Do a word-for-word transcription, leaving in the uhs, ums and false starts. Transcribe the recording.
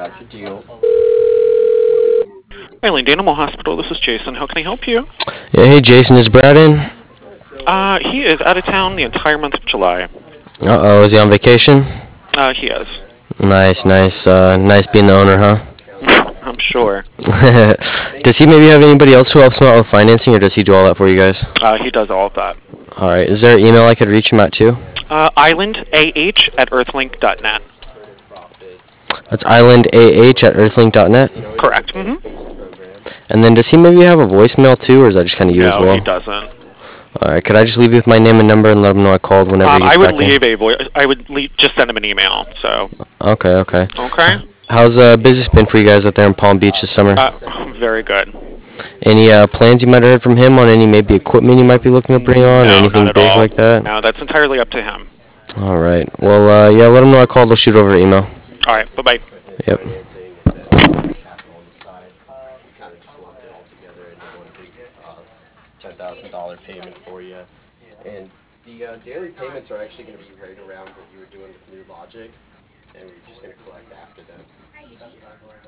got your deal. Eileen Animal Hospital, this is Jason. How can I help you? Yeah, hey Jason, is Brad in? Uh, he is out of town the entire month of July. Uh-oh, is he on vacation? Uh, he is. Nice, nice, uh, nice being the owner, huh? I'm sure. Does he maybe have anybody else who helps him out with financing, or does he do all that for you guys? Uh, he does all of that. Alright, is there an email I could reach him at too? Uh, islandah at earthlink dot net. That's islandah at earthlink dot net? Correct. Mm-hmm. And then does he maybe have a voicemail too, or is that just kind of you No, as well? he doesn't. Alright, could I just leave you with my name and number and let him know I called whenever Um, he gets I would back in? leave a voice. I would leave, just send him an email. So. Okay, okay. Okay. How's uh, business been for you guys out there in Palm Beach this summer? Uh, very good. Any uh, plans you might have heard from him on any maybe equipment you might be looking to bring on, No, or anything not at big all. like that? No, that's entirely up to him. All right. Well, uh, yeah, let him know I called. We'll shoot over an email. All right. Bye bye. Yep. ten thousand dollar payment for you, and the uh, daily payments are actually going to be right around what you were doing with New Logic, and we're just going to collect after them.